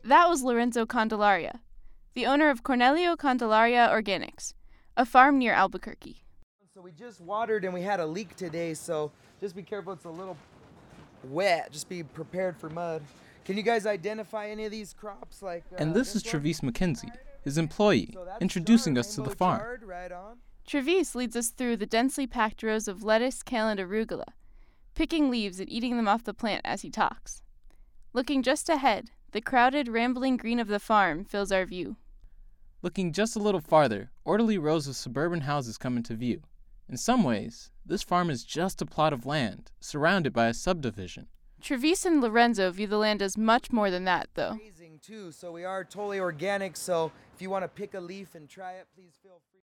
That was Lorenzo Candelaria, the owner of Cornelio Candelaria Organics, a farm near Albuquerque. So we just watered and we had a leak today, so just be careful, it's a little wet. Just be prepared for mud. Can you guys identify any of these crops? And this is Travis McKenzie, his employee, introducing us to the farm. Right on. Travis leads us through the densely packed rows of lettuce, kale, and arugula, picking leaves and eating them off the plant as he talks. Looking just ahead, the crowded, rambling green of the farm fills our view. Looking just a little farther, orderly rows of suburban houses come into view. In some ways, this farm is just a plot of land, surrounded by a subdivision. Travis and Lorenzo view the land as much more than that, though. Too, so we are totally organic, so if you want to pick a leaf and try it, please feel free.